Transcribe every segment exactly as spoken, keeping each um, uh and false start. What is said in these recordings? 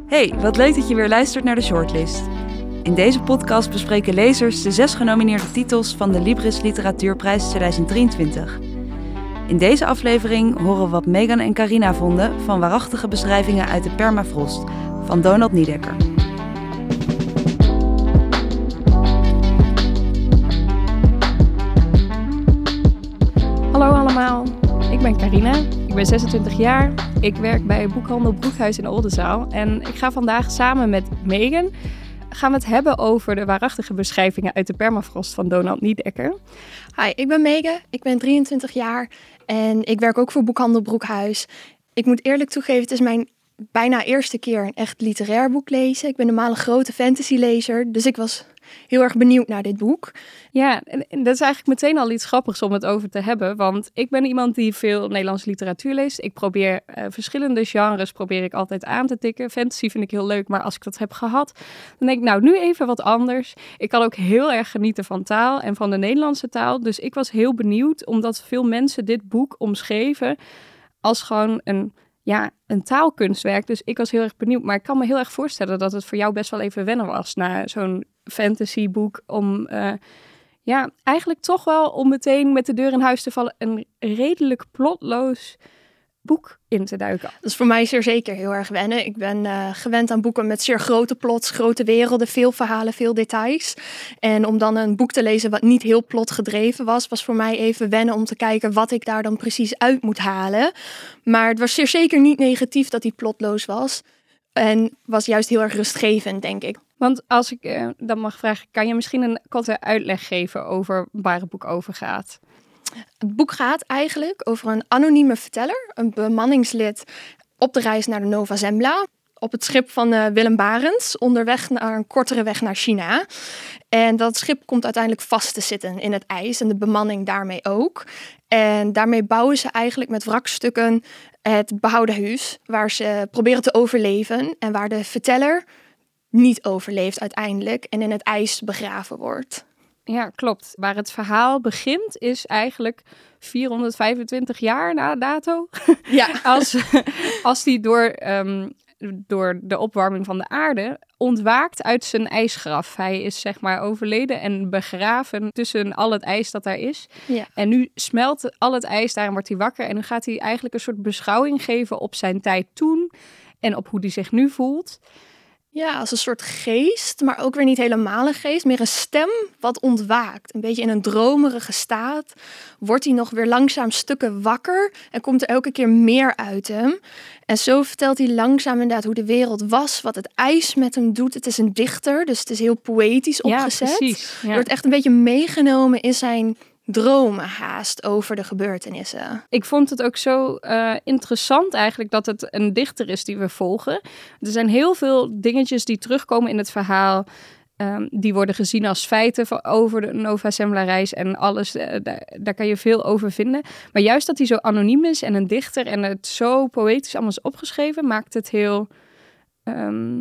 Hey, wat leuk dat je weer luistert naar de Shortlist. In deze podcast bespreken lezers de zes genomineerde titels van de Libris Literatuurprijs tweeduizend drieëntwintig. In deze aflevering horen we wat Megan en Carina vonden van waarachtige beschrijvingen uit de Permafrost van Donald Niedecker. Hallo allemaal, ik ben Carina, ik ben zesentwintig jaar, ik werk bij boekhandel Broekhuis in Oldenzaal en ik ga vandaag samen met Megan gaan we het hebben over de waarachtige beschrijvingen uit de Permafrost van Donald Niedecker. Hi, ik ben Megan, ik ben drieëntwintig jaar en ik werk ook voor boekhandel Broekhuis. Ik moet eerlijk toegeven, het is mijn bijna eerste keer een echt literair boek lezen. Ik ben normaal een grote fantasylezer, dus ik was heel erg benieuwd naar dit boek. Ja, en, en dat is eigenlijk meteen al iets grappigs om het over te hebben, want ik ben iemand die veel Nederlandse literatuur leest. Ik probeer uh, verschillende genres probeer ik altijd aan te tikken. Fantasy vind ik heel leuk, maar als ik dat heb gehad, dan denk ik nou nu even wat anders. Ik kan ook heel erg genieten van taal en van de Nederlandse taal, dus ik was heel benieuwd omdat veel mensen dit boek omschreven als gewoon een Ja, een taalkunstwerk. Dus ik was heel erg benieuwd. Maar ik kan me heel erg voorstellen dat het voor jou best wel even wennen was naar zo'n fantasyboek. Om uh, ja, eigenlijk toch wel om meteen met de deur in huis te vallen een redelijk plotloos boek in te duiken. Dat is voor mij zeer zeker heel erg wennen. Ik ben uh, gewend aan boeken met zeer grote plots, grote werelden, veel verhalen, veel details. En om dan een boek te lezen wat niet heel plotgedreven was, was voor mij even wennen om te kijken wat ik daar dan precies uit moet halen. Maar het was zeer zeker niet negatief dat hij plotloos was. En was juist heel erg rustgevend, denk ik. Want als ik uh, dan mag vragen, kan je misschien een korte uitleg geven over waar het boek over gaat? Het boek gaat eigenlijk over een anonieme verteller, een bemanningslid op de reis naar de Nova Zembla. Op het schip van uh, Willem Barents, onderweg naar een kortere weg naar China. En dat schip komt uiteindelijk vast te zitten in het ijs en de bemanning daarmee ook. En daarmee bouwen ze eigenlijk met wrakstukken het behouden huis waar ze proberen te overleven en waar de verteller niet overleeft uiteindelijk en in het ijs begraven wordt. Ja, klopt. Waar het verhaal begint is eigenlijk vierhonderdvijfentwintig jaar na dato. Ja. als, als die door, um, door de opwarming van de aarde ontwaakt uit zijn ijsgraf. Hij is zeg maar overleden en begraven tussen al het ijs dat daar is. Ja. En nu smelt al het ijs, daarom wordt hij wakker. En nu gaat hij eigenlijk een soort beschouwing geven op zijn tijd toen en op hoe hij zich nu voelt. Ja, als een soort geest, maar ook weer niet helemaal een geest. Meer een stem wat ontwaakt. Een beetje in een dromerige staat. Wordt hij nog weer langzaam stukken wakker. En komt er elke keer meer uit hem. En zo vertelt hij langzaam inderdaad hoe de wereld was. Wat het ijs met hem doet. Het is een dichter, dus het is heel poëtisch opgezet. Ja, precies. Ja. Je wordt echt een beetje meegenomen in zijn dromen haast over de gebeurtenissen. Ik vond het ook zo uh, interessant eigenlijk dat het een dichter is die we volgen. Er zijn heel veel dingetjes die terugkomen in het verhaal. Um, die worden gezien als feiten van, over de Nova Zembla reis en alles. Uh, daar, daar kan je veel over vinden. Maar juist dat hij zo anoniem is en een dichter en het zo poëtisch allemaal is opgeschreven, maakt het heel Um,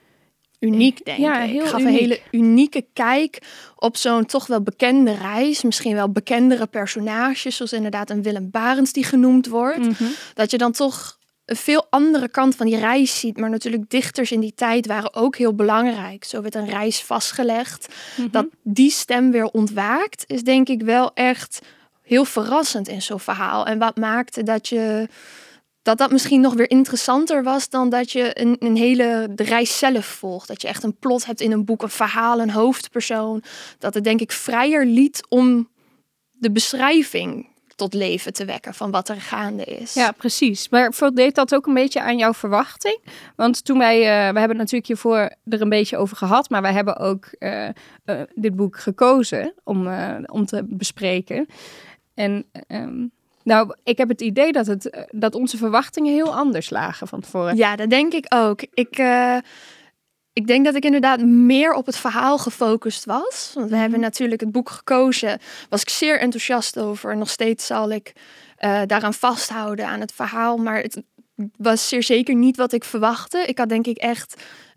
uniek, denk ja, ik. Heel gaf uniek. een hele unieke kijk op zo'n toch wel bekende reis. Misschien wel bekendere personages, zoals inderdaad een Willem Barents die genoemd wordt. Mm-hmm. Dat je dan toch een veel andere kant van die reis ziet. Maar natuurlijk dichters in die tijd waren ook heel belangrijk. Zo werd een reis vastgelegd. Mm-hmm. Dat die stem weer ontwaakt, is denk ik wel echt heel verrassend in zo'n verhaal. En wat maakte dat je dat dat misschien nog weer interessanter was dan dat je een, een hele de reis zelf volgt. Dat je echt een plot hebt in een boek, een verhaal, een hoofdpersoon. Dat het denk ik vrijer liet om de beschrijving tot leven te wekken van wat er gaande is. Ja, precies. Maar voldeed dat ook een beetje aan jouw verwachting? Want toen wij, uh, we hebben het natuurlijk hiervoor er een beetje over gehad, maar wij hebben ook uh, uh, dit boek gekozen om, uh, om te bespreken. En Um, Nou, ik heb het idee dat, het, dat onze verwachtingen heel anders lagen van tevoren. Ja, dat denk ik ook. Ik, uh, ik denk dat ik inderdaad meer op het verhaal gefocust was. Want we Mm-hmm. hebben natuurlijk het boek gekozen. Was ik zeer enthousiast over. Nog steeds zal ik uh, daaraan vasthouden aan het verhaal. Maar het was zeer zeker niet wat ik verwachtte. Ik had denk ik echt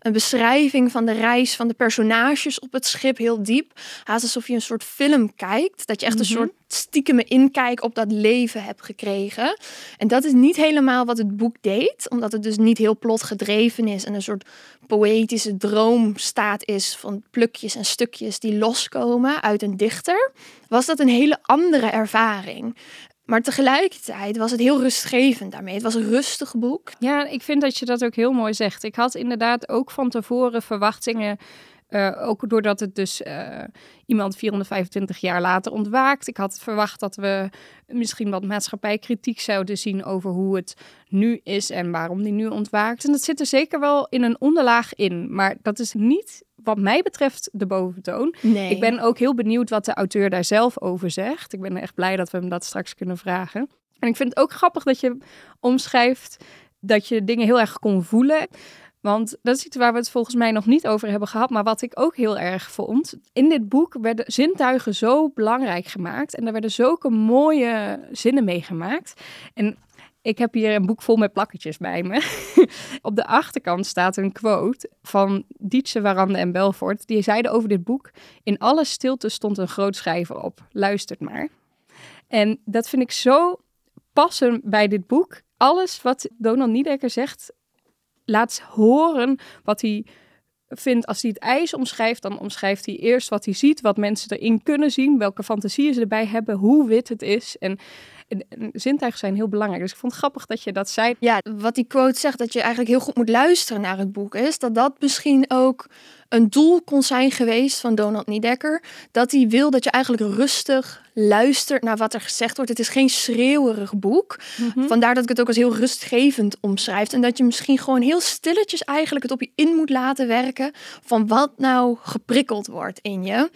een beschrijving van de reis van de personages op het schip, heel diep. Haast alsof je een soort film kijkt. Dat je echt een Mhm. soort stiekeme inkijk op dat leven hebt gekregen. En dat is niet helemaal wat het boek deed. Omdat het dus niet heel plotgedreven is. En een soort poëtische droomstaat is van plukjes en stukjes die loskomen uit een dichter. Was dat een hele andere ervaring. Maar tegelijkertijd was het heel rustgevend daarmee. Het was een rustig boek. Ja, ik vind dat je dat ook heel mooi zegt. Ik had inderdaad ook van tevoren verwachtingen. Uh, ook doordat het dus uh, iemand vierhonderdvijfentwintig jaar later ontwaakt. Ik had verwacht dat we misschien wat maatschappijkritiek zouden zien over hoe het nu is en waarom die nu ontwaakt. En dat zit er zeker wel in een onderlaag in. Maar dat is niet, wat mij betreft, de boventoon. Nee. Ik ben ook heel benieuwd wat de auteur daar zelf over zegt. Ik ben echt blij dat we hem dat straks kunnen vragen. En ik vind het ook grappig dat je omschrijft dat je dingen heel erg kon voelen. Want dat is iets waar we het volgens mij nog niet over hebben gehad. Maar wat ik ook heel erg vond. In dit boek werden zintuigen zo belangrijk gemaakt. En er werden zulke mooie zinnen meegemaakt. En ik heb hier een boek vol met plakketjes bij me. Op de achterkant staat een quote van Dietse, Warande en Belfort. Die zeiden over dit boek: in alle stilte stond een groot schrijver op. Luistert maar. En dat vind ik zo passen bij dit boek. Alles wat Donald Niedecker zegt, laat horen wat hij vindt. Als hij het ijs omschrijft, dan omschrijft hij eerst wat hij ziet, wat mensen erin kunnen zien, welke fantasieën ze erbij hebben, hoe wit het is. En, en, en zintuigen zijn heel belangrijk. Dus ik vond het grappig dat je dat zei. Ja, wat die quote zegt, dat je eigenlijk heel goed moet luisteren naar het boek, is dat dat misschien ook een doel kon zijn geweest van Donald Niedecker. Dat hij wil dat je eigenlijk rustig luistert naar wat er gezegd wordt. Het is geen schreeuwerig boek. Mm-hmm. Vandaar dat ik het ook als heel rustgevend omschrijf. En dat je misschien gewoon heel stilletjes eigenlijk het op je in moet laten werken van wat nou geprikkeld wordt in je.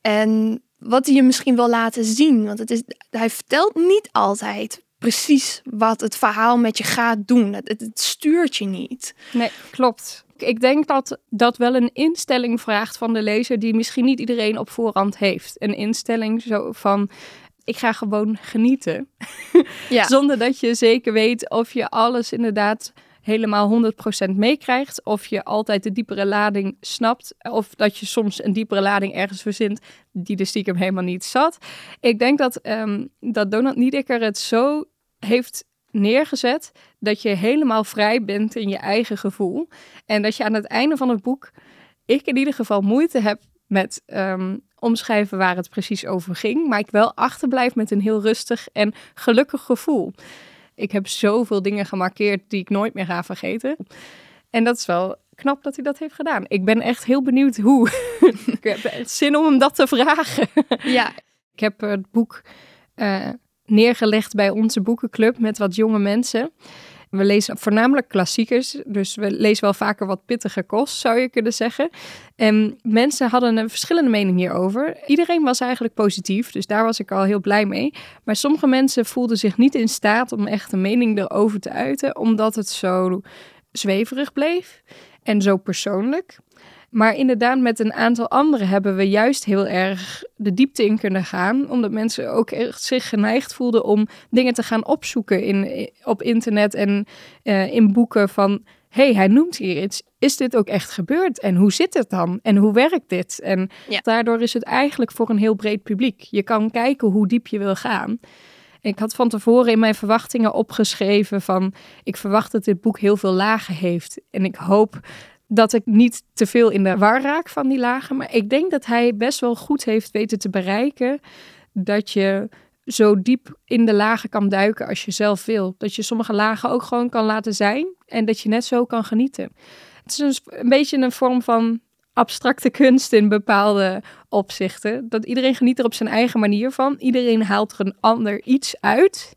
En wat hij je misschien wil laten zien. Want het is, hij vertelt niet altijd precies wat het verhaal met je gaat doen. Het, het, het stuurt je niet. Nee, klopt. Ik denk dat dat wel een instelling vraagt van de lezer die misschien niet iedereen op voorhand heeft. Een instelling zo van: ik ga gewoon genieten. Ja. Zonder dat je zeker weet of je alles inderdaad helemaal honderd procent meekrijgt. Of je altijd de diepere lading snapt. Of dat je soms een diepere lading ergens verzint die er stiekem helemaal niet zat. Ik denk dat, um, dat Donald Niedecker het zo heeft neergezet dat je helemaal vrij bent in je eigen gevoel. En dat je aan het einde van het boek, ik in ieder geval moeite heb met um, omschrijven waar het precies over ging. Maar ik wel achterblijf met een heel rustig en gelukkig gevoel. Ik heb zoveel dingen gemarkeerd die ik nooit meer ga vergeten. En dat is wel knap dat hij dat heeft gedaan. Ik ben echt heel benieuwd hoe. Ik heb echt zin om hem dat te vragen. Ja. Ik heb het boek uh, neergelegd bij onze boekenclub met wat jonge mensen. We lezen voornamelijk klassiekers, dus we lezen wel vaker wat pittige kost, zou je kunnen zeggen. En mensen hadden een verschillende mening hierover. Iedereen was eigenlijk positief, dus daar was ik al heel blij mee. Maar sommige mensen voelden zich niet in staat om echt een mening erover te uiten, omdat het zo zweverig bleef en zo persoonlijk. Maar inderdaad, met een aantal anderen hebben we juist heel erg de diepte in kunnen gaan. Omdat mensen ook echt zich geneigd voelden om dingen te gaan opzoeken in, op internet en uh, in boeken van: hé, hey, hij noemt hier iets. Is dit ook echt gebeurd? En hoe zit het dan? En hoe werkt dit? En ja. Daardoor is het eigenlijk voor een heel breed publiek. Je kan kijken hoe diep je wil gaan. Ik had van tevoren in mijn verwachtingen opgeschreven van: ik verwacht dat dit boek heel veel lagen heeft. En ik hoop dat ik niet te veel in de war raak van die lagen. Maar ik denk dat hij best wel goed heeft weten te bereiken dat je zo diep in de lagen kan duiken als je zelf wil. Dat je sommige lagen ook gewoon kan laten zijn en dat je net zo kan genieten. Het is een, een beetje een vorm van abstracte kunst in bepaalde opzichten. Dat iedereen geniet er op zijn eigen manier van. Iedereen haalt er een ander iets uit.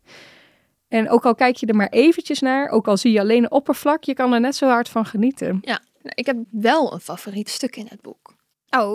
En ook al kijk je er maar eventjes naar, ook al zie je alleen een oppervlak, je kan er net zo hard van genieten. Ja, ik heb wel een favoriet stuk in het boek. Oh?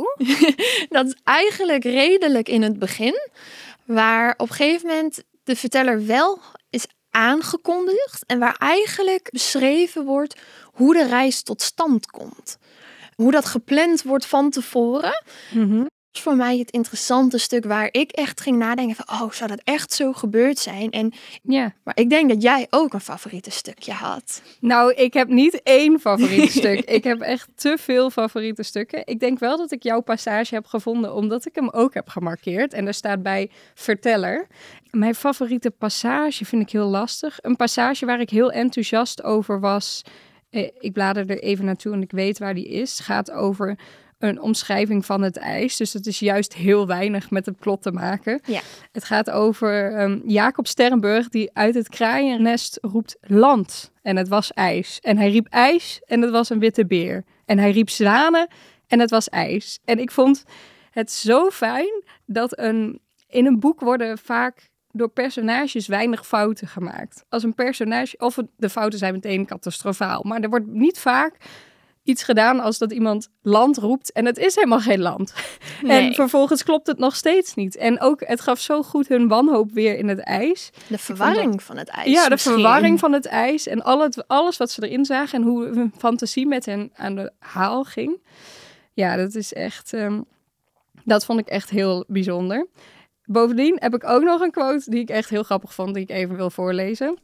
Dat is eigenlijk redelijk in het begin, waar op een gegeven moment de verteller wel is aangekondigd en waar eigenlijk beschreven wordt hoe de reis tot stand komt. Hoe dat gepland wordt van tevoren. Mm-hmm. voor mij het interessante stuk waar ik echt ging nadenken van, oh, zou dat echt zo gebeurd zijn? En Ja. maar ik denk dat jij ook een favoriete stukje had. Nou, ik heb niet één favoriet stuk. Ik heb echt te veel favoriete stukken. Ik denk wel dat ik jouw passage heb gevonden, omdat ik hem ook heb gemarkeerd. En er staat bij verteller. Mijn favoriete passage vind ik heel lastig. Een passage waar ik heel enthousiast over was. Eh, ik blader er even naartoe en ik weet waar die is. Het gaat over een omschrijving van het ijs. Dus het is juist heel weinig met het plot te maken. Ja. Het gaat over um, Jacob Sterrenburg die uit het kraaiennest roept land. En het was ijs. En hij riep ijs en het was een witte beer. En hij riep zwanen en het was ijs. En ik vond het zo fijn dat een, in een boek worden vaak door personages weinig fouten gemaakt. Als een personage, of de fouten zijn meteen catastrofaal. Maar er wordt niet vaak iets gedaan als dat iemand land roept en het is helemaal geen land. Nee. En vervolgens klopt het nog steeds niet. En ook, het gaf zo goed hun wanhoop weer in het ijs. De verwarring dat, van het ijs. Ja, de misschien. verwarring van het ijs en al het, alles wat ze erin zagen en hoe hun fantasie met hen aan de haal ging. Ja, dat is echt, um, dat vond ik echt heel bijzonder. Bovendien heb ik ook nog een quote die ik echt heel grappig vond, die ik even wil voorlezen.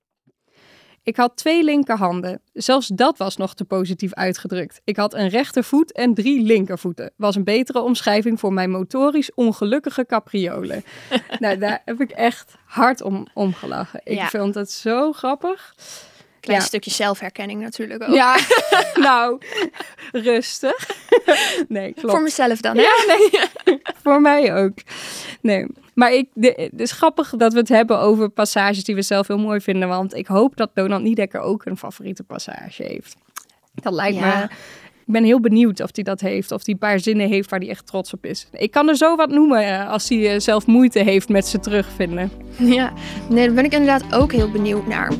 Ik had twee linkerhanden. Zelfs dat was nog te positief uitgedrukt. Ik had een rechtervoet en drie linkervoeten. Was een betere omschrijving voor mijn motorisch ongelukkige capriolen. Nou, daar heb ik echt hard om, om gelachen. Ik Ja. vond het zo grappig. Klein Ja. stukje zelfherkenning natuurlijk ook. Ja, nou, rustig. Nee, klopt. Voor mezelf dan, hè? Ja, nee, voor mij ook. Nee, maar ik, de, het is grappig dat we het hebben over passages die we zelf heel mooi vinden. Want ik hoop dat Donald Niedecker ook een favoriete passage heeft. Dat lijkt Ja. me... Ik ben heel benieuwd of hij dat heeft. Of hij een paar zinnen heeft waar hij echt trots op is. Ik kan er zo wat noemen eh, als hij eh, zelf moeite heeft met ze terugvinden. Ja, nee, daar ben ik inderdaad ook heel benieuwd naar.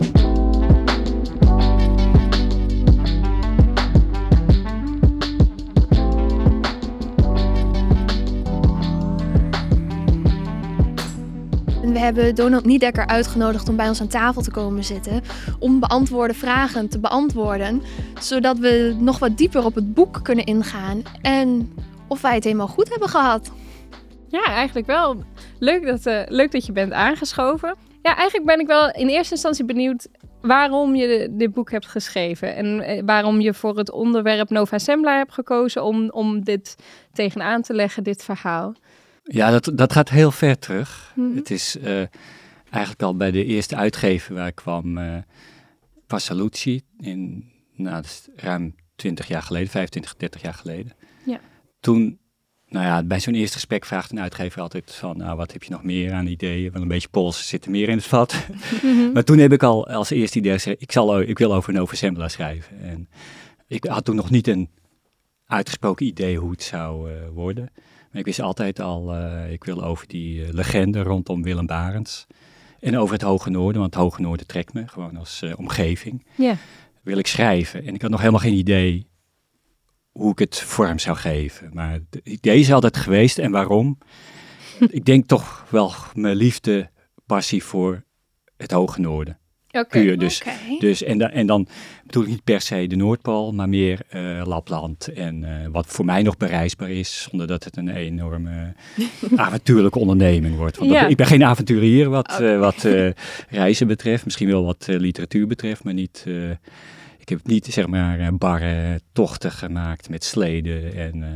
We hebben Donald Niedecker uitgenodigd om bij ons aan tafel te komen zitten. Om beantwoorde vragen te beantwoorden. Zodat we nog wat dieper op het boek kunnen ingaan. En of wij het helemaal goed hebben gehad. Ja, eigenlijk wel. Leuk dat, uh, leuk dat je bent aangeschoven. Ja, eigenlijk ben ik wel in eerste instantie benieuwd waarom je dit boek hebt geschreven. En uh, waarom je voor het onderwerp Nova Zembla hebt gekozen om, om dit tegenaan te leggen, dit verhaal. Ja, dat, dat gaat heel ver terug. Mm-hmm. Het is uh, eigenlijk al bij de eerste uitgever waar ik kwam, uh, Passalucci, in, nou, dat is ruim twintig jaar geleden, vijfentwintig, dertig jaar geleden. Ja. Toen, nou ja, bij zo'n eerste gesprek vraagt een uitgever altijd van, nou, wat heb je nog meer aan ideeën? Wel een beetje Pools zit er meer in het vat. Mm-hmm. Maar toen heb ik al als eerste idee gezegd, ik, zal, ik wil over Nova Zembla schrijven. En ik had toen nog niet een uitgesproken idee hoe het zou uh, worden. Maar ik wist altijd al, uh, ik wil over die uh, legende rondom Willem Barents. En over het Hoge Noorden, want het Hoge Noorden trekt me gewoon als uh, omgeving. Ja. Wil ik schrijven. En ik had nog helemaal geen idee hoe ik het vorm zou geven. Maar het idee is altijd geweest. En waarom? Ik denk toch wel mijn liefde, passie voor het Hoge Noorden. Okay. Puur. Dus, Okay. dus, en, da, en dan bedoel ik niet per se de Noordpool, maar meer uh, Lapland. En uh, wat voor mij nog bereisbaar is, zonder dat het een enorme avontuurlijke onderneming wordt. Want Ja. dat, ik ben geen avonturier wat, Okay. uh, wat uh, reizen betreft. Misschien wel wat uh, literatuur betreft, maar niet... Uh, ik heb niet, zeg maar, uh, barre tochten gemaakt met sleden en... Uh,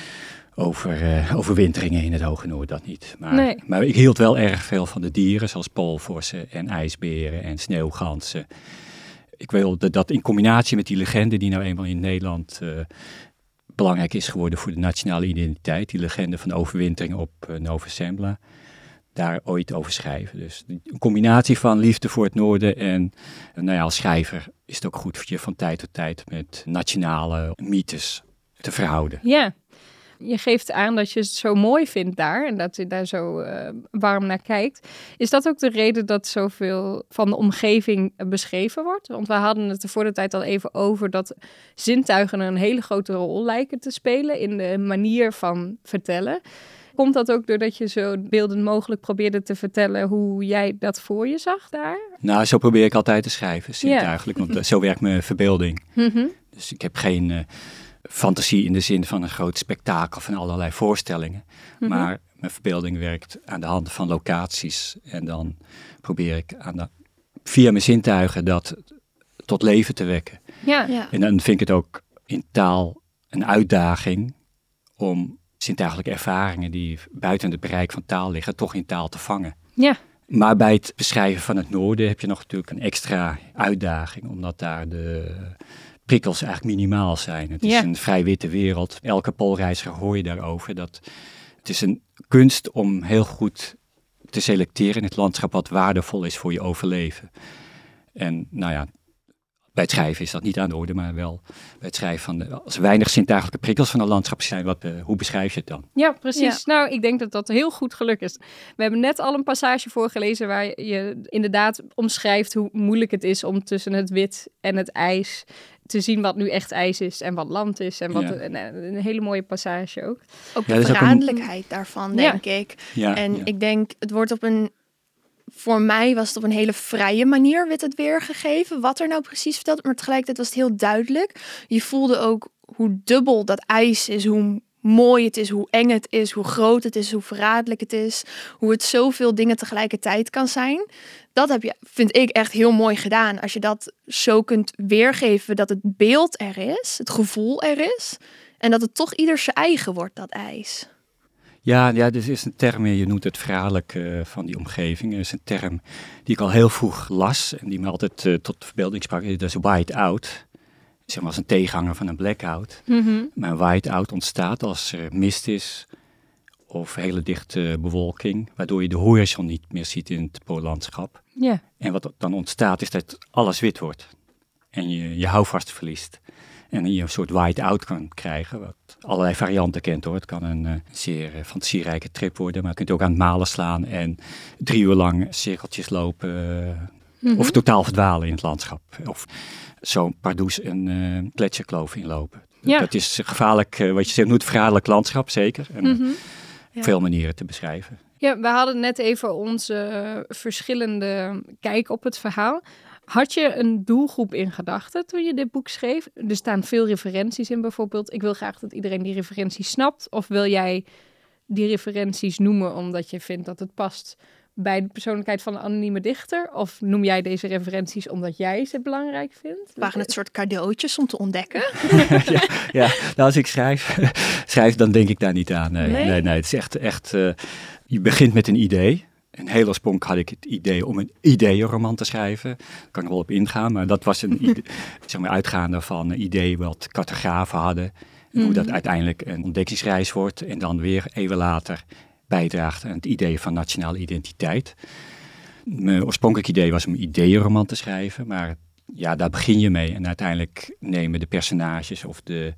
Over uh, overwinteringen in het Hoge Noord, dat niet. Maar, Nee. maar ik hield wel erg veel van de dieren, zoals poolvossen en ijsberen en sneeuwganzen. Ik wilde dat in combinatie met die legende die nou eenmaal in Nederland uh, belangrijk is geworden voor de nationale identiteit, die legende van de overwintering op uh, Nova Zembla, daar ooit over schrijven. Dus een combinatie van liefde voor het noorden en uh, nou ja, als schrijver is het ook goed voor je van tijd tot tijd met nationale mythes te verhouden. Ja. Je geeft aan dat je het zo mooi vindt daar en dat je daar zo uh, warm naar kijkt. Is dat ook de reden dat zoveel van de omgeving beschreven wordt? Want we hadden het er voor de tijd al even over dat zintuigen een hele grote rol lijken te spelen in de manier van vertellen. Komt dat ook doordat je zo beeldend mogelijk probeerde te vertellen hoe jij dat voor je zag daar? Nou, zo probeer ik altijd te schrijven, zintuigelijk, want uh, zo werkt mijn verbeelding. Mm-hmm. Dus ik heb geen... Uh, fantasie in de zin van een groot spektakel van allerlei voorstellingen. Mm-hmm. Maar mijn verbeelding werkt aan de hand van locaties. En dan probeer ik aan de, via mijn zintuigen dat tot leven te wekken. Ja. Ja. En dan vind ik het ook in taal een uitdaging om zintuigelijke ervaringen die buiten het bereik van taal liggen, toch in taal te vangen. Ja. Maar bij het beschrijven van het noorden heb je nog natuurlijk een extra uitdaging, omdat daar de prikkels eigenlijk minimaal zijn. Het is ja. een vrij witte wereld. Elke poolreiziger hoor je daarover. Dat het is een kunst om heel goed te selecteren in het landschap wat waardevol is voor je overleven. En nou ja, bij het schrijven is dat niet aan de orde, maar wel bij het schrijven van de, als er weinig zintuigelijke prikkels van een landschap zijn, wat, uh, hoe beschrijf je het dan? Ja, precies. Ja. Nou, ik denk dat dat heel goed gelukt is. We hebben net al een passage voorgelezen waar je inderdaad omschrijft hoe moeilijk het is om tussen het wit en het ijs te zien wat nu echt ijs is en wat land is. En wat ja. een, een hele mooie passage ook. Ook de ja, verraderlijkheid een... daarvan, denk ja. ik. Ja, en ja. ik denk, het wordt op een... Voor mij was het op een hele vrije manier werd het weergegeven. Wat er nou precies verteld. Maar tegelijkertijd was het heel duidelijk. Je voelde ook hoe dubbel dat ijs is. Hoe mooi het is. Hoe eng het is. Hoe groot het is. Hoe verraderlijk het is. Hoe het zoveel dingen tegelijkertijd kan zijn. Dat heb je, vind ik, echt heel mooi gedaan. Als je dat zo kunt weergeven. Dat het beeld er is. Het gevoel er is. En dat het toch ieder zijn eigen wordt, dat ijs. Ja, ja, dus is een term, je noemt het verhaallijk uh, van die omgeving. Dat is een term die ik al heel vroeg las en die me altijd uh, tot verbeelding sprak. Dat is white-out, zeg maar als een tegenhanger van een blackout. Mm-hmm. Maar een white-out ontstaat als er mist is of hele dichte bewolking, waardoor je de horizon niet meer ziet in het poollandschap. Yeah. En wat dan ontstaat is dat alles wit wordt en je je houvast verliest. En je een soort white-out kan krijgen, wat allerlei varianten kent hoor. Het kan een uh, zeer uh, fantasierijke trip worden, maar je kunt ook aan het malen slaan en drie uur lang cirkeltjes lopen. Uh, mm-hmm. Of totaal verdwalen in het landschap. Of zo'n pardoes een uh, gletsjerkloof inlopen. Ja. Dat is gevaarlijk, uh, wat je zegt, noemt verraderlijk landschap, zeker. En mm-hmm. op ja. veel manieren te beschrijven. Ja, we hadden net even onze uh, verschillende kijk op het verhaal. Had je een doelgroep in gedachten toen je dit boek schreef? Er staan veel referenties in bijvoorbeeld. Ik wil graag dat iedereen die referenties snapt. Of wil jij die referenties noemen omdat je vindt dat het past bij de persoonlijkheid van een anonieme dichter? Of noem jij deze referenties omdat jij ze belangrijk vindt? Waren het soort cadeautjes om te ontdekken? ja, ja, nou als ik schrijf, schrijf, dan denk ik daar niet aan. Nee, nee, nee, nee het is echt, echt uh, je begint met een idee. En heel oorspronkelijk had ik het idee om een ideeënroman te schrijven. Daar kan ik wel op ingaan, maar dat was een idee, zeg maar uitgaande van een idee wat cartografen hadden. En mm-hmm. hoe dat uiteindelijk een ontdekkingsreis wordt en dan weer even later bijdraagt aan het idee van nationale identiteit. Mijn oorspronkelijk idee was om een ideeënroman te schrijven, maar ja, daar begin je mee. En uiteindelijk nemen de personages of de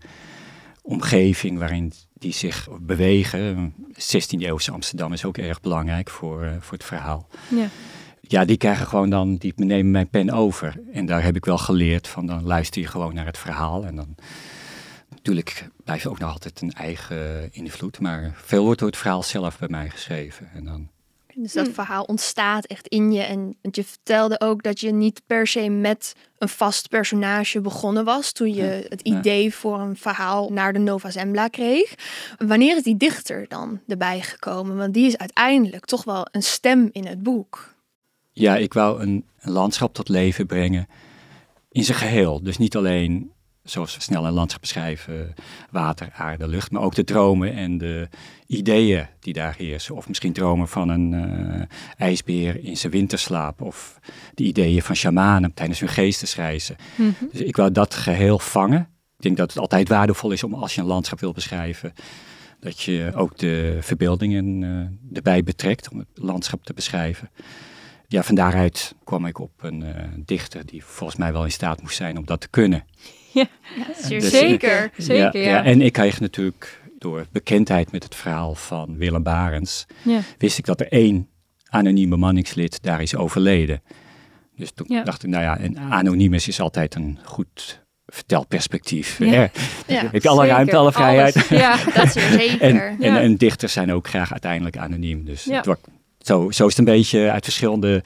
omgeving waarin die zich bewegen. zestiende eeuwse Amsterdam is ook erg belangrijk voor, uh, voor het verhaal. Ja. Ja, die krijgen gewoon dan, die nemen mijn pen over. En daar heb ik wel geleerd van, dan luister je gewoon naar het verhaal. En dan, natuurlijk blijft ook nog altijd een eigen invloed. Maar veel wordt door het verhaal zelf bij mij geschreven. En dan... Dus dat verhaal ontstaat echt in je. En want je vertelde ook dat je niet per se met een vast personage begonnen was toen je het idee ja. voor een verhaal naar de Nova Zembla kreeg. Wanneer is die dichter dan erbij gekomen? Want die is uiteindelijk toch wel een stem in het boek. Ja, ik wou een, een landschap tot leven brengen in zijn geheel. Dus niet alleen, zoals we snel een landschap beschrijven, water, aarde, lucht, maar ook de dromen en de ideeën die daar heersen. Of misschien dromen van een uh, ijsbeer in zijn winterslaap. Of de ideeën van shamanen tijdens hun geestesreizen. Mm-hmm. Dus ik wou dat geheel vangen. Ik denk dat het altijd waardevol is om als je een landschap wil beschrijven, dat je ook de verbeeldingen uh, erbij betrekt om het landschap te beschrijven. Ja, van daaruit kwam ik op een uh, dichter die volgens mij wel in staat moest zijn om dat te kunnen. Ja, ja dus, zeker. zeker ja, ja. Ja, en ik kreeg natuurlijk door bekendheid met het verhaal van Willem Barents, ja. wist ik dat er één anoniem bemanningslid daar is overleden. Dus toen ja. dacht ik, nou ja, een anonimus is altijd een goed vertelperspectief. Ja. Ja. Ja. Heb je alle zeker. Ruimte, alle vrijheid. Alles. Ja, dat is zeker. En, ja. en, en dichters zijn ook graag uiteindelijk anoniem. Dus ja. het wordt, zo, zo is het een beetje uit verschillende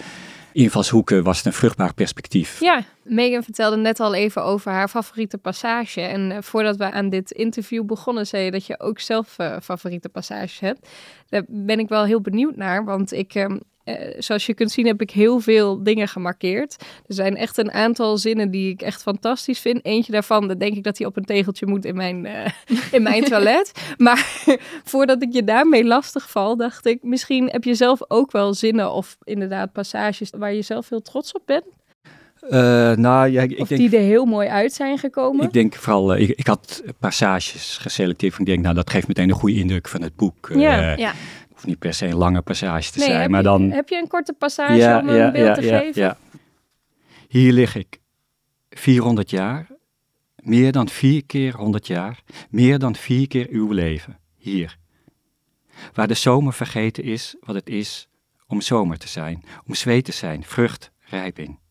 invalshoeken was het een vruchtbaar perspectief. Ja, Megan vertelde net al even over haar favoriete passage. En uh, voordat we aan dit interview begonnen, zei je dat je ook zelf uh, favoriete passages hebt. Daar ben ik wel heel benieuwd naar, want ik... Uh, Uh, zoals je kunt zien heb ik heel veel dingen gemarkeerd. Er zijn echt een aantal zinnen die ik echt fantastisch vind. Eentje daarvan, dan denk ik dat hij op een tegeltje moet in mijn, uh, in mijn toilet. Maar voordat ik je daarmee lastig val, dacht ik... misschien heb je zelf ook wel zinnen of inderdaad passages waar je zelf heel trots op bent. Uh, nou, ja, ik of denk, die er heel mooi uit zijn gekomen. Ik denk vooral, uh, ik, ik had passages geselecteerd van ik denk, nou dat geeft meteen een goede indruk van het boek. Uh, ja, ja. Of niet per se een lange passage te nee, zijn, heb maar je, dan... Heb je een korte passage ja, om een ja, beeld ja, te ja, geven? Ja. Hier lig ik, vierhonderd jaar, meer dan vier keer honderd jaar, meer dan vier keer uw leven, hier. Waar de zomer vergeten is wat het is om zomer te zijn, om zweet te zijn, vrucht, rijping.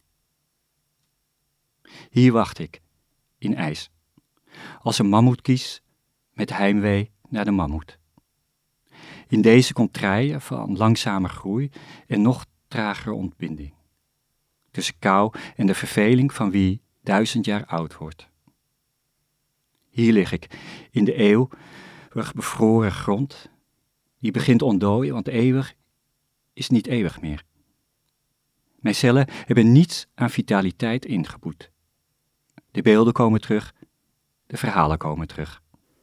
Hier wacht ik, in ijs, als een mammoetkies met heimwee naar de mammoet. In deze contraien van langzame groei en nog tragere ontbinding. Tussen kou en de verveling van wie duizend jaar oud wordt. Hier lig ik, in de eeuwig bevroren grond, die begint ontdooien, want eeuwig is niet eeuwig meer. Mijn cellen hebben niets aan vitaliteit ingeboet. De beelden komen terug, de verhalen komen terug.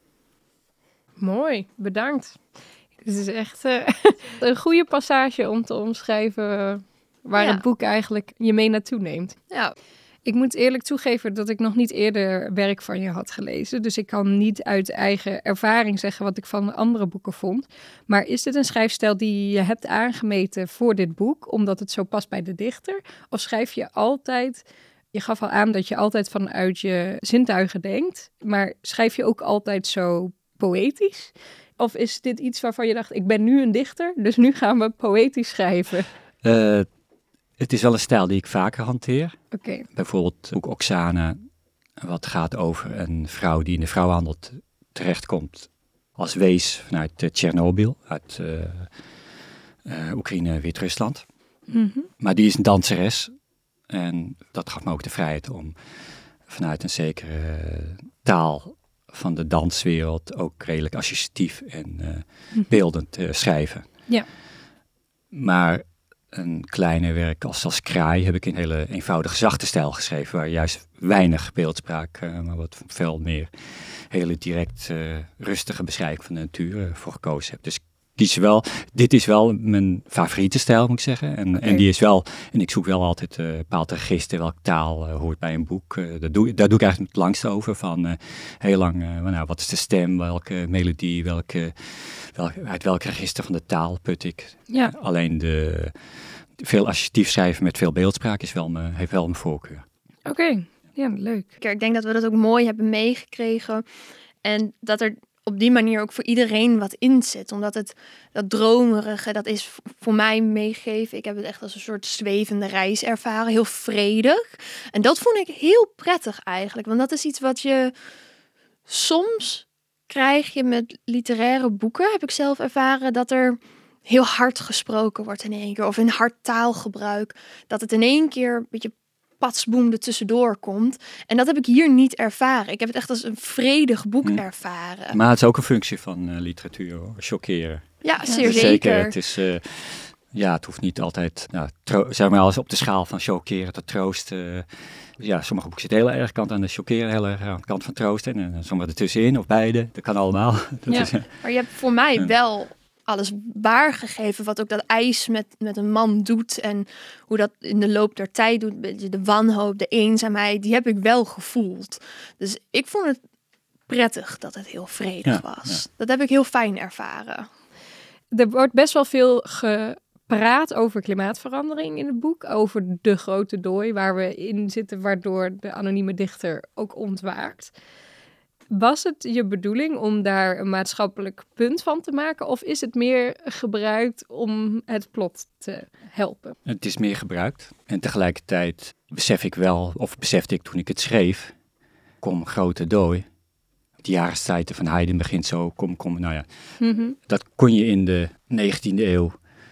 Mooi, bedankt. Het is echt uh, een goede passage om te omschrijven waar ja. het boek eigenlijk je mee naartoe neemt. Ja. Ik moet eerlijk toegeven dat ik nog niet eerder werk van je had gelezen. Dus ik kan niet uit eigen ervaring zeggen wat ik van andere boeken vond. Maar is dit een schrijfstijl die je hebt aangemeten voor dit boek, omdat het zo past bij de dichter? Of schrijf je altijd... Je gaf al aan dat je altijd vanuit je zintuigen denkt. Maar schrijf je ook altijd zo poëtisch? Of is dit iets waarvan je dacht, ik ben nu een dichter, dus nu gaan we poëtisch schrijven? Uh, het is wel een stijl die ik vaker hanteer. Okay. Bijvoorbeeld ook Oksana, wat gaat over een vrouw die in de vrouwenhandel t- terechtkomt als wees vanuit uh, Tsjernobyl, uit uh, uh, Oekraïne, Wit-Rusland. Mm-hmm. Maar die is een danseres en dat gaf me ook de vrijheid om vanuit een zekere uh, taal van de danswereld ook redelijk associatief en uh, beeldend uh, schrijven. Ja. Maar een kleine werk als, als Kraai heb ik in een hele eenvoudige zachte stijl geschreven, waar juist weinig beeldspraak, uh, maar wat veel meer hele direct uh, rustige beschrijving van de natuur uh, voor gekozen heb. Dus kies wel, dit is wel mijn favoriete stijl, moet ik zeggen. En, okay. en die is wel, en ik zoek wel altijd een uh, bepaald register, welke taal uh, hoort bij een boek. Uh, dat doe, daar doe ik eigenlijk het langst over, van uh, heel lang, uh, nou, wat is de stem, welke melodie, welke, welke, uit welk register van de taal put ik. Ja. Uh, alleen de, veel associatief schrijven met veel beeldspraak is wel me, heeft wel mijn voorkeur. Oké, okay. Ja, leuk. Ik denk dat we dat ook mooi hebben meegekregen en dat er op die manier ook voor iedereen wat in zit. Omdat het, dat dromerige, dat is voor mij meegegeven. Ik heb het echt als een soort zwevende reis ervaren. Heel vredig. En dat vond ik heel prettig eigenlijk. Want dat is iets wat je soms krijg je met literaire boeken. Heb ik zelf ervaren dat er heel hard gesproken wordt in één keer. Of in hard taalgebruik. Dat het in één keer een beetje patsboem er tussendoor komt. En dat heb ik hier niet ervaren. Ik heb het echt als een vredig boek hm. ervaren. Maar het is ook een functie van uh, literatuur, hoor. Chockeren. Ja, zeer ja, zeker. zeker. Het is, uh, ja, het hoeft niet altijd, nou, tro- zeg maar, als op de schaal van chockeren tot troosten. Uh, ja, sommige boeken zitten heel erg kant aan de chockeren, heel erg aan de kant van troosten. En uh, sommige ertussenin, of beide. Dat kan allemaal. Dat ja. is, uh, maar je hebt voor mij uh, wel alles waargegeven, wat ook dat ijs met, met een man doet en hoe dat in de loop der tijd doet, de wanhoop, de eenzaamheid, die heb ik wel gevoeld. Dus ik vond het prettig dat het heel vredig ja, was. Ja. Dat heb ik heel fijn ervaren. Er wordt best wel veel gepraat over klimaatverandering in het boek, over de grote dooi waar we in zitten, waardoor de anonieme dichter ook ontwaakt. Was het je bedoeling om daar een maatschappelijk punt van te maken? Of is het meer gebruikt om het plot te helpen? Het is meer gebruikt. En tegelijkertijd besef ik wel, of besefte ik toen ik het schreef, kom grote dooi. De jaarstijden van Haydn begint zo, kom, kom, nou ja. Mm-hmm. Dat kon je in de negentiende eeuw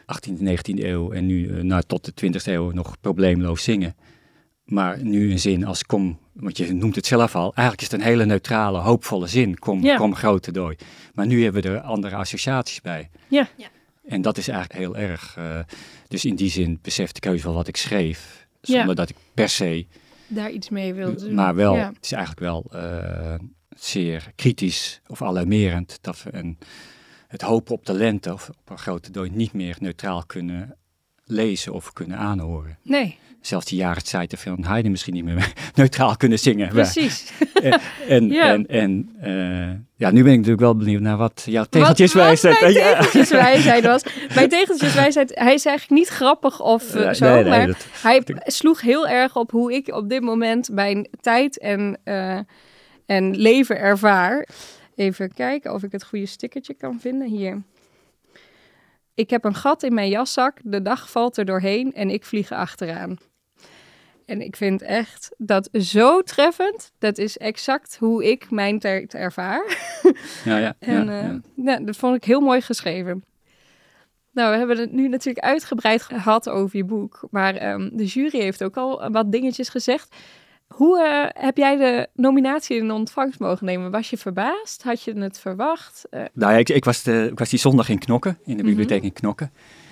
achttiende, negentiende eeuw en nu uh, nou, tot de twintigste eeuw nog probleemloos zingen. Maar nu een zin als kom, want je noemt het zelf al, eigenlijk is het een hele neutrale, hoopvolle zin. Kom, ja. kom grote dooi. Maar nu hebben we er andere associaties bij. Ja. ja. En dat is eigenlijk heel erg. Uh, dus in die zin besefte ik heus wel wat ik schreef. Zonder ja. dat ik per se... daar iets mee wilde doen. Maar wel, ja. het is eigenlijk wel uh, zeer kritisch of alarmerend dat we een, het hopen op de lente of op een grote dooi niet meer neutraal kunnen lezen of kunnen aanhoren. Nee. Zelfs die jahreszijden van Haydn misschien niet meer neutraal kunnen zingen. Precies. En, en, ja. en, en uh, ja, nu ben ik natuurlijk wel benieuwd naar wat jouw tegeltjeswijsheid... Wat mijn tegeltjeswijsheid was. Mijn tegeltjeswijsheid, hij is eigenlijk niet grappig of uh, uh, zo, nee, nee, maar dat, hij dat, sloeg heel erg op hoe ik op dit moment mijn tijd en, uh, en leven ervaar. Even kijken of ik het goede stickertje kan vinden. Hier. Ik heb een gat in mijn jaszak, de dag valt er doorheen en ik vlieg achteraan. En ik vind echt dat zo treffend. Dat is exact hoe ik mijn tijd ervaar. Ja, ja. en ja, uh, ja. ja, dat vond ik heel mooi geschreven. Nou, we hebben het nu natuurlijk uitgebreid gehad over je boek. Maar um, de jury heeft ook al wat dingetjes gezegd. Hoe uh, heb jij de nominatie in ontvangst mogen nemen? Was je verbaasd? Had je het verwacht? Uh... Nou ja, ik, ik, was de, ik was die zondag in Knokke, in de bibliotheek Mm-hmm. in Knokke.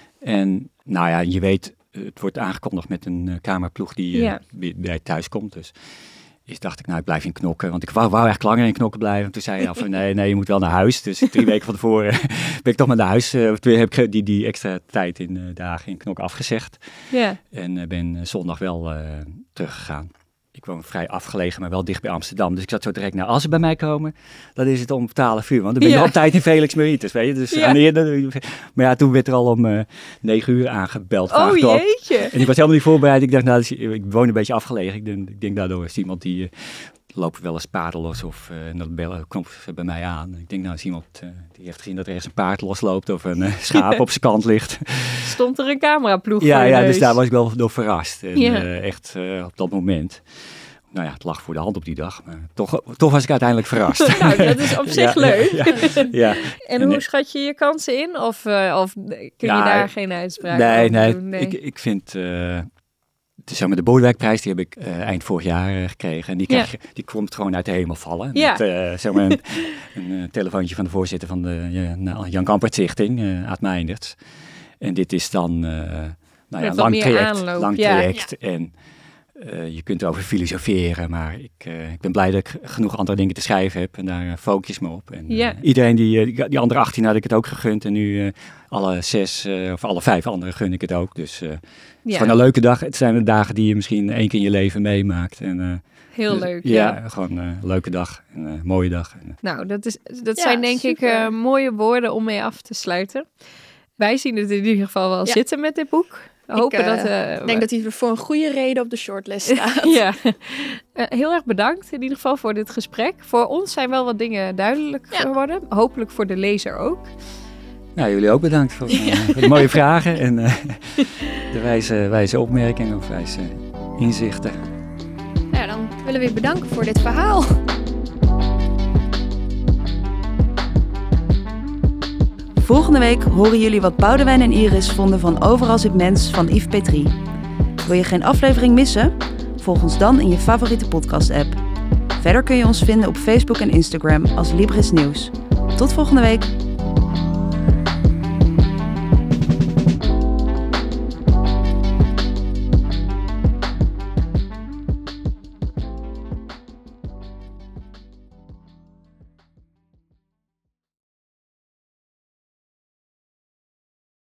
En nou ja, je weet, het wordt aangekondigd met een uh, kamerploeg die uh, ja. bij, bij thuis komt. Dus is, dacht ik, nou, ik blijf in Knokke. Want ik wou, wou echt langer in Knokke blijven. Toen zei hij al van, nee, nee, je moet wel naar huis. Dus drie weken van tevoren ben ik toch maar naar huis. Uh, toen heb ik die, die extra tijd in uh, dagen in Knokke afgezegd. Ja. En uh, ben uh, zondag wel uh, teruggegaan. Ik woon vrij afgelegen, maar wel dicht bij Amsterdam. Dus ik zat zo direct, nou, als ze bij mij komen, dan is het om twaalf uur. Want dan ben je ja. op tijd in Felix Meritus, weet je. Dus ja. aan de eerder, maar ja, toen werd er al om uh, negen uur aangebeld. Oh jeetje. En ik was helemaal niet voorbereid. Ik dacht, nou, ik woon een beetje afgelegen. Ik denk, ik denk daardoor is iemand die... Uh, loopt wel eens paarden los of uh, dat bellen komt bij mij aan. Ik denk, nou is iemand uh, die heeft gezien dat er ergens een paard losloopt of een uh, schaap op zijn kant ligt. Stond er een cameraploeg ja, voor je ja, neus. dus daar was ik wel door verrast. En, ja. uh, echt uh, op dat moment. Nou ja, het lag voor de hand op die dag, maar toch, toch was ik uiteindelijk verrast. Nou, dat is op zich ja, leuk. Ja, ja, ja. En, en hoe schat je je kansen in? Of, uh, of kun ja, je daar geen uitspraak nee, over nee, doen? Nee, ik, ik vind... Uh, zeg maar, de Bodewijkprijs, die heb ik uh, eind vorig jaar uh, gekregen. En die, krijg je, ja. die komt gewoon uit de hemel vallen. Ja. Met uh, zeg maar een, een uh, telefoontje van de voorzitter van de uh, Jan Kampert Stichting, uh, Aad Meijners. En dit is dan uh, nou ja, een lang traject. Aanloop, Lang ja. traject. Ja. En uh, je kunt erover filosoferen, maar ik, uh, ik ben blij dat ik genoeg andere dingen te schrijven heb. En daar uh, focus me op. En, uh, ja. Iedereen, die, uh, die andere achttien had ik het ook gegund. En nu uh, alle zes uh, of alle vijf anderen gun ik het ook. Dus... Uh, Het is ja. gewoon een leuke dag. Het zijn de dagen die je misschien één keer in je leven meemaakt. En, uh, Heel dus, leuk, ja. ja. Gewoon een uh, leuke dag. Een uh, mooie dag. En, uh, nou, dat, is, dat ja, zijn denk super. ik uh, mooie woorden om mee af te sluiten. Wij zien het in ieder geval wel ja. zitten met dit boek. We hopen ik uh, dat, uh, denk we... dat hij voor een goede reden op de shortlist staat. ja. uh, heel erg bedankt in ieder geval voor dit gesprek. Voor ons zijn wel wat dingen duidelijk ja. geworden. Hopelijk voor de lezer ook. Nou, jullie ook bedankt voor, uh, ja. voor de mooie vragen en uh, de wijze, wijze opmerkingen of wijze inzichten. Ja, dan willen we je bedanken voor dit verhaal. Volgende week horen jullie wat Boudewijn en Iris vonden van Overal zit mens van Yves Petrie. Wil je geen aflevering missen? Volg ons dan in je favoriete podcast-app. Verder kun je ons vinden op Facebook en Instagram als Libris Nieuws. Tot volgende week!